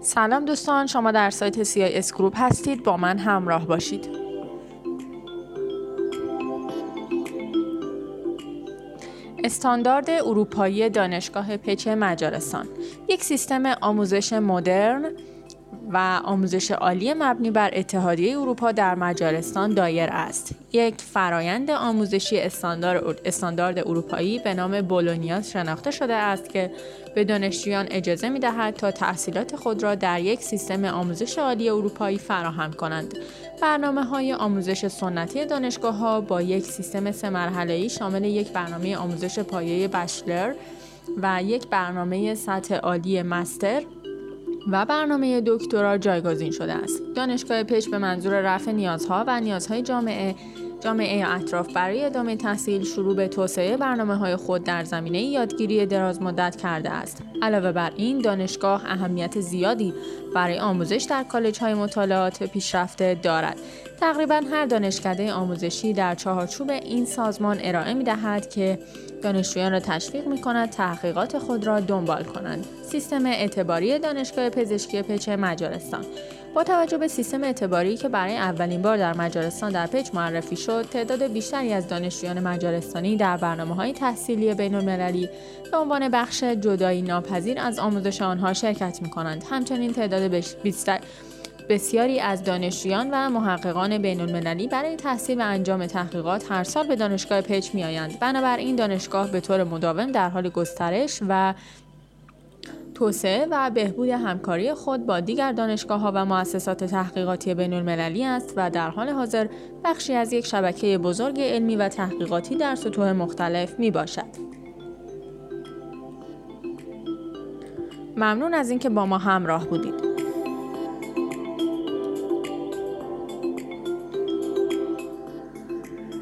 سلام دوستان، شما در سایت CIS گروپ هستید. با من همراه باشید. استاندارد اروپایی دانشگاه پیچ مجارستان یک سیستم آموزش مدرن و آموزش عالی مبنی بر اتحادیه اروپا در مجارستان دایر است. یک فرایند آموزشی استاندارد اروپایی به نام بولونیا شناخته شده است که به دانشجویان اجازه می‌دهد تا تحصیلات خود را در یک سیستم آموزش عالی اروپایی فراهم کنند. برنامه‌های آموزش سنتی دانشگاه‌ها با یک سیستم 3 مرحله‌ای شامل یک برنامه آموزش پایه بچلر و یک برنامه سطح عالی مستر و برنامه دکترا جایگزین شده است. دانشگاه پیچ به منظور رفع نیازها و نیازهای جامعه اطراف برای ادامه تحصیل شروع به توسعه برنامه‌های خود در زمینه یادگیری دراز مدت کرده است. علاوه بر این، دانشگاه اهمیت زیادی برای آموزش در کالج‌های مطالعات پیشرفته دارد. تقریباً هر دانشکده آموزشی در چارچوب این سازمان ارائه می‌دهد که دانشجویان را تشویق می‌کند تحقیقات خود را دنبال کنند. سیستم اعتباری دانشگاه پزشکی پیچ مجارستان. با توجه به سیستم اعتباری که برای اولین بار در مجارستان در پیچ معرفی شد، تعداد بیشتری از دانشجویان مجارستانی در برنامه‌های تحصیلی بین‌المللی به عنوان بخش جدایی ناپذیر از آموزش آنها شرکت می‌کنند. همچنین تعداد بسیاری از دانشجویان و محققان بین‌المللی برای تحصیل و انجام تحقیقات هر سال به دانشگاه پیچ می‌آیند. بنابراین دانشگاه به طور مداوم در حال گسترش و توسعه و بهبود همکاری خود با دیگر دانشگاه‌ها و مؤسسات تحقیقاتی بین‌المللی است و در حال حاضر بخشی از یک شبکه بزرگ علمی و تحقیقاتی در سطوح مختلف میباشد. ممنون از اینکه با ما همراه بودید.